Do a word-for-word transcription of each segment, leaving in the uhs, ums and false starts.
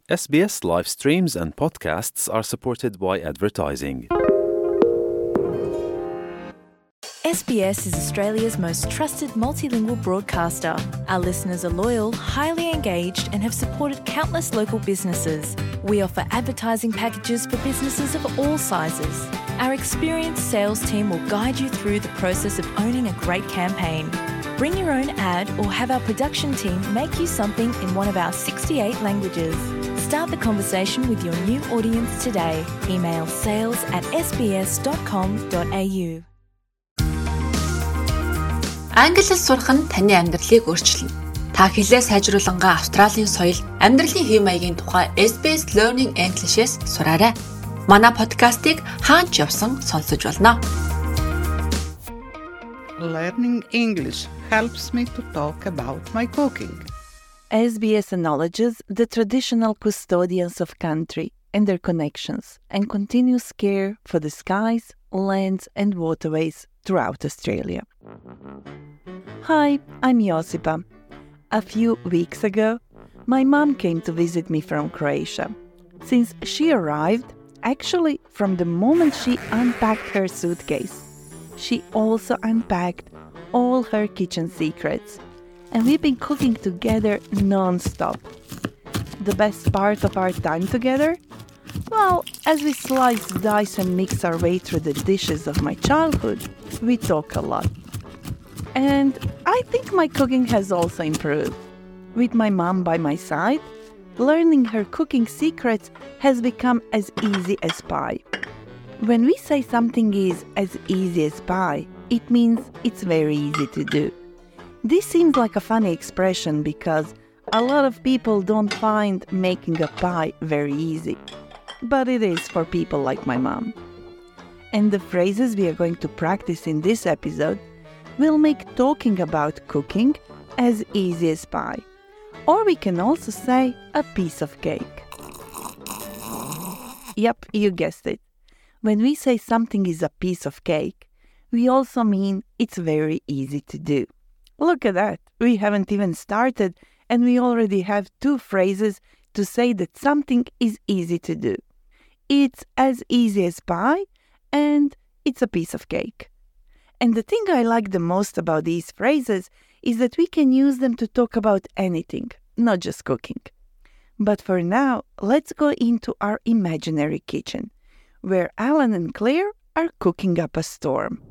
S B S live streams and podcasts are supported by advertising. S B S is Australia's most trusted multilingual broadcaster. Our listeners are loyal, highly engaged, and have supported countless local businesses. We offer advertising packages for businesses of all sizes. Our experienced sales team will guide you through the process of owning a great campaign. Bring your own ad or have our production team make you something in one of our sixty-eight languages. Start the conversation with your new audience today. Email sales at s b s dot com dot a u. Англи хэл сурах нь таны амьдралыг өөрчилнө. Та хэлээ сайжруулангаа Австралийн соёл, амьдралын хэв маягийн тухай S B S Learning English-с сураарай. Манай подкастыг хаач явсан сонсож болно. Learning English helps me to talk about my cooking. S B S acknowledges the traditional custodians of country and their connections and continuous care for the skies, lands and waterways throughout Australia. Hi, I'm Josipa. A few weeks ago, my mom came to visit me from Croatia. Since she arrived, actually from the moment she unpacked her suitcase, she also unpacked all her kitchen secrets. And we've been cooking together non-stop. The best part of our time together? Well, as we slice, dice and mix our way through the dishes of my childhood, we talk a lot. And I think my cooking has also improved. With my mom by my side, learning her cooking secrets has become as easy as pie. When we say something is as easy as pie, it means it's very easy to do. This seems like a funny expression because a lot of people don't find making a pie very easy. But it is for people like my mom. And the phrases we are going to practice in this episode will make talking about cooking as easy as pie. Or we can also say a piece of cake. Yep, you guessed it. When we say something is a piece of cake, we also mean it's very easy to do. Look at that. We haven't even started and we already have two phrases to say that something is easy to do. It's as easy as pie and it's a piece of cake. And the thing I like the most about these phrases is that we can use them to talk about anything, not just cooking. But for now, let's go into our imaginary kitchen, where Alan and Claire are cooking up a storm.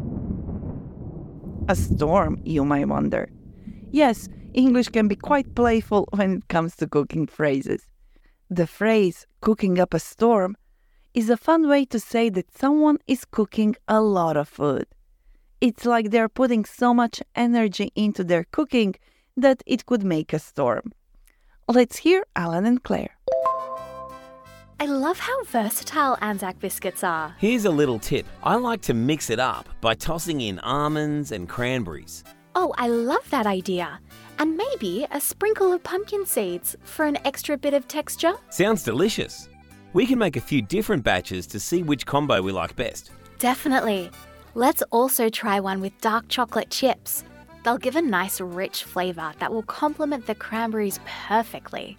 A storm, you might wonder. Yes, English can be quite playful when it comes to cooking phrases. The phrase, cooking up a storm, is a fun way to say that someone is cooking a lot of food. It's like they're putting so much energy into their cooking that it could make a storm. Let's hear Alan and Claire. I love how versatile Anzac biscuits are. Here's a little tip. I like to mix it up by tossing in almonds and cranberries. Oh, I love that idea. And maybe a sprinkle of pumpkin seeds for an extra bit of texture. Sounds delicious. We can make a few different batches to see which combo we like best. Definitely. Let's also try one with dark chocolate chips. They'll give a nice rich flavour that will complement the cranberries perfectly.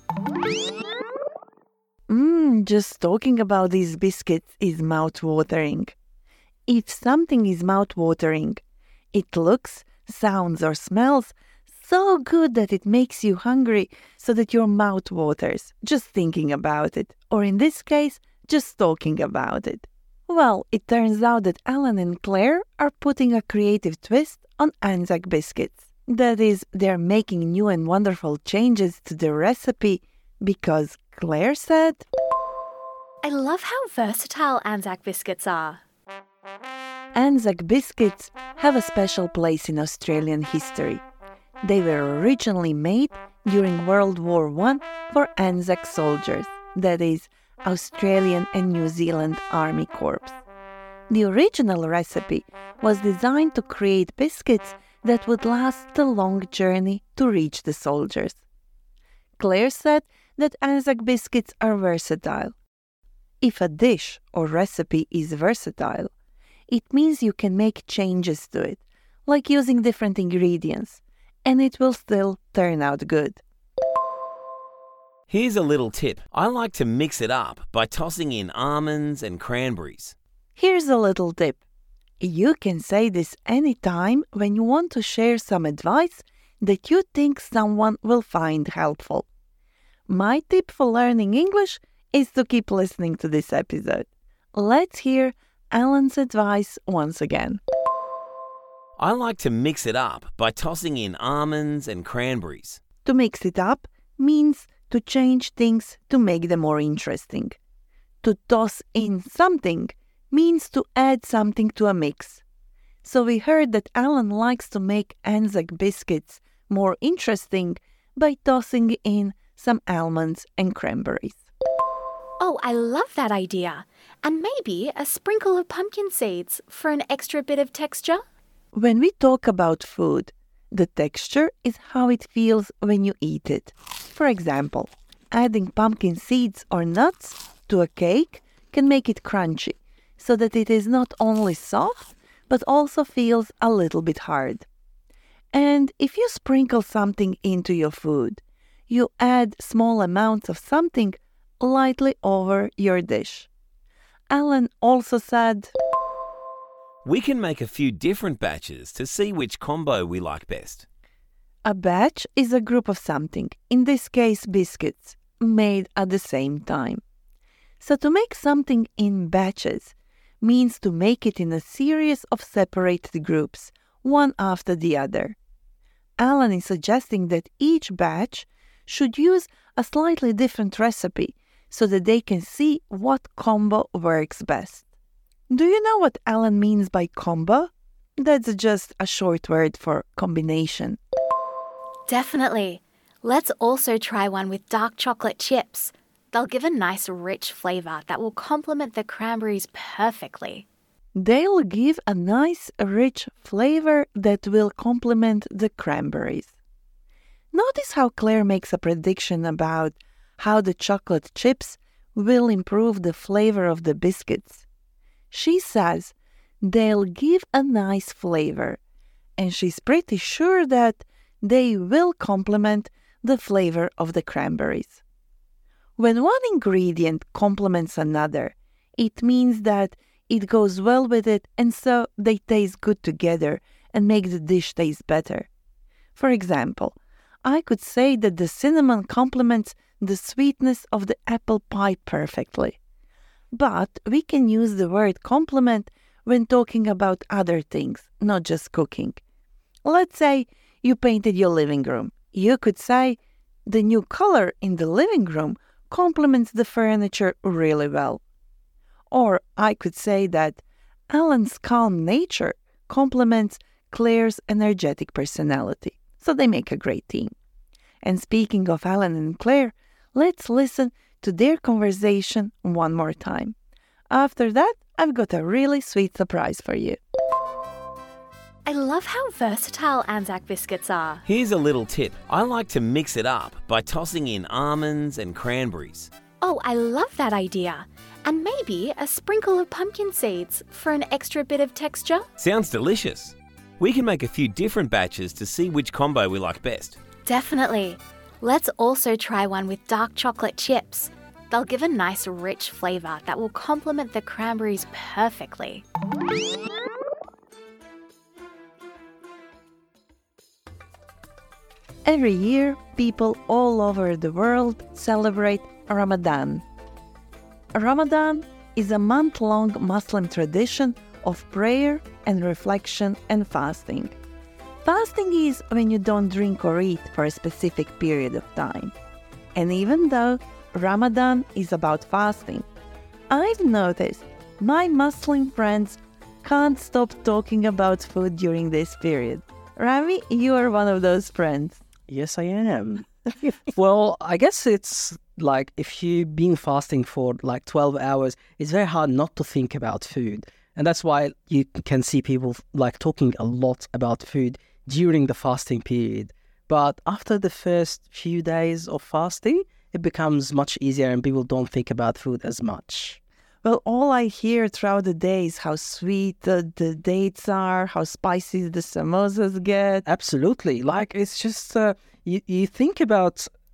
Mmm, just talking about these biscuits is mouth-watering. If something is mouth-watering, it looks, sounds or smells so good that it makes you hungry so that your mouth waters just thinking about it, or in this case, just talking about it. Well, it turns out that Alan and Claire are putting a creative twist on Anzac biscuits. That is, they're making new and wonderful changes to the recipe because Claire said, I love how versatile Anzac biscuits are. Anzac biscuits have a special place in Australian history. They were originally made during World War One for Anzac soldiers, that is, Australian and New Zealand Army Corps. The original recipe was designed to create biscuits that would last the long journey to reach the soldiers. Claire said that Anzac biscuits are versatile. If a dish or recipe is versatile, it means you can make changes to it, like using different ingredients, and it will still turn out good. Here's a little tip. I like to mix it up by tossing in almonds and cranberries. Here's a little tip. You can say this anytime when you want to share some advice that you think someone will find helpful. My tip for learning English is to keep listening to this episode. Let's hear Alan's advice once again. I like to mix it up by tossing in almonds and cranberries. To mix it up means to change things to make them more interesting. To toss in something means to add something to a mix. So we heard that Alan likes to make Anzac biscuits more interesting by tossing in some almonds and cranberries. Oh, I love that idea. And maybe a sprinkle of pumpkin seeds for an extra bit of texture. When we talk about food, the texture is how it feels when you eat it. For example, adding pumpkin seeds or nuts to a cake can make it crunchy, so that it is not only soft, but also feels a little bit hard. And if you sprinkle something into your food, you add small amounts of something lightly over your dish. Alan also said, We can make a few different batches to see which combo we like best. a batch is a group of something, in this case biscuits, made at the same time. So to make something in batches means to make it in a series of separated groups, one after the other. Alan is suggesting that each batch should use a slightly different recipe so that they can see what combo works best. Do you know what Alan means by combo? That's just a short word for combination. Definitely. Let's also try one with dark chocolate chips. They'll give a nice rich flavour that will complement the cranberries perfectly. They'll give a nice, rich flavor that will complement the cranberries. Notice how Claire makes a prediction about how the chocolate chips will improve the flavor of the biscuits. She says they'll give a nice flavor, and she's pretty sure that they will complement the flavor of the cranberries. When one ingredient complements another, it means that it goes well with it, and so they taste good together and make the dish taste better. For example, I could say that the cinnamon complements the sweetness of the apple pie perfectly. But we can use the word complement when talking about other things, not just cooking. Let's say you painted your living room. You could say the new color in the living room complements the furniture really well. Or I could say that Alan's calm nature complements Claire's energetic personality. So they make a great team. And speaking of Alan and Claire, let's listen to their conversation one more time. After that, I've got a really sweet surprise for you. I love how versatile Anzac biscuits are. Here's a little tip. I like to mix it up by tossing in almonds and cranberries. Oh, I love that idea. And maybe a sprinkle of pumpkin seeds for an extra bit of texture. Sounds delicious. We can make a few different batches to see which combo we like best. Definitely. Let's also try one with dark chocolate chips. They'll give a nice rich flavour that will complement the cranberries perfectly. Every year, people all over the world celebrate Ramadan. Ramadan is a month-long Muslim tradition of prayer and reflection and fasting. Fasting is when you don't drink or eat for a specific period of time. And even though Ramadan is about fasting, I've noticed my Muslim friends can't stop talking about food during this period. Rami, you are one of those friends. Yes, I am. Well, I guess it's like if you've been fasting for like twelve hours, it's very hard not to think about food. And that's why you can see people like talking a lot about food during the fasting period. But after the first few days of fasting, it becomes much easier and people don't think about food as much. Well, all I hear throughout the day is how sweet the, the dates are, how spicy the samosas get. Absolutely. Like, it's just, uh, you, you think about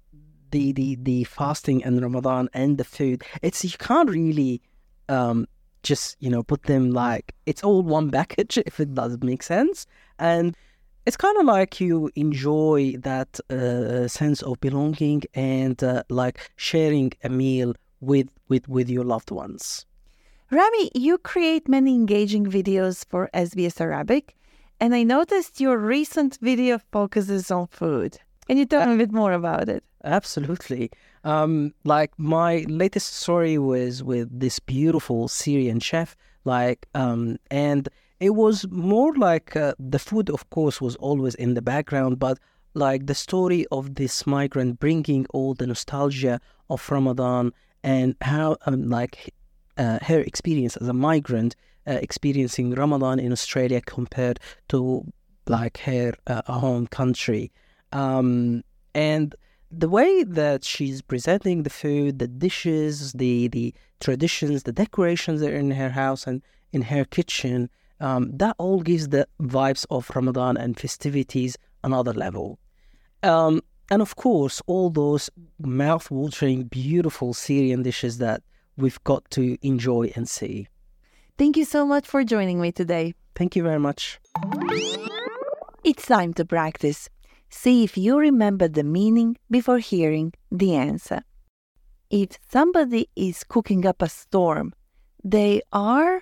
the, the, the fasting and Ramadan and the food, it's you can't really um, just, you know, put them like, it's all one package, if it does make sense. And it's kind of like you enjoy that uh, sense of belonging and uh, like sharing a meal with, with, with your loved ones. Rami, you create many engaging videos for S B S Arabic, and I noticed your recent video focuses on food. Can you tell me a bit more about it? Absolutely. Um, like my latest story was with this beautiful Syrian chef, like, um, and it was more like uh, the food, of course, was always in the background, but like the story of this migrant bringing all the nostalgia of Ramadan and how, um, like, uh, her experience as a migrant uh, experiencing Ramadan in Australia compared to like her uh, home country. Um, and the way that she's presenting the food, the dishes, the, the traditions, the decorations that are in her house and in her kitchen, um, that all gives the vibes of Ramadan and festivities another level. Um, and of course, all those mouth-watering, beautiful Syrian dishes that we've got to enjoy and see. Thank you so much for joining me today. Thank you very much. It's time to practice. See if you remember the meaning before hearing the answer. If somebody is cooking up a storm, they are...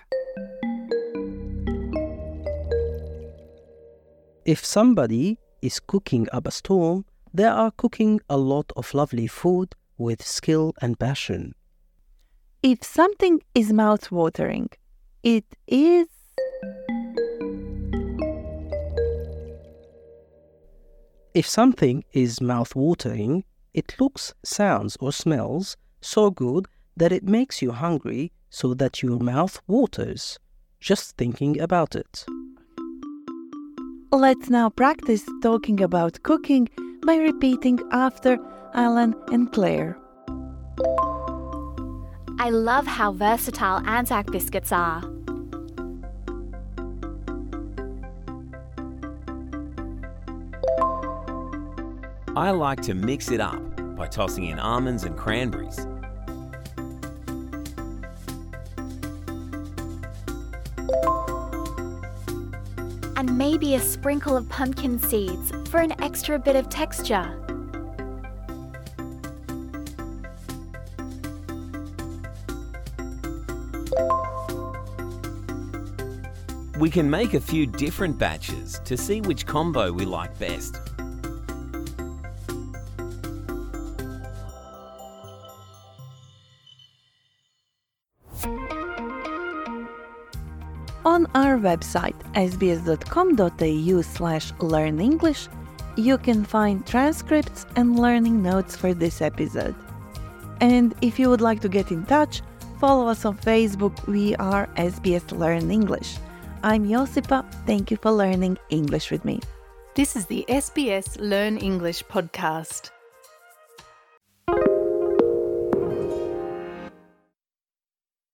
If somebody is cooking up a storm, they are cooking a lot of lovely food with skill and passion. If something is mouth-watering, it is... If something is mouth-watering, it looks, sounds or smells so good that it makes you hungry so that your mouth waters, just thinking about it. Let's now practice talking about cooking by repeating after Alan and Claire. I love how versatile Anzac biscuits are. I like to mix it up by tossing in almonds and cranberries. And maybe a sprinkle of pumpkin seeds for an extra bit of texture. We can make a few different batches to see which combo we like best. On our website, sbs.com.au slash learn English, you can find transcripts and learning notes for this episode. And if you would like to get in touch, follow us on Facebook. We are S B S Learn English. I'm Josipa. Thank you for learning English with me. This is the S B S Learn English podcast.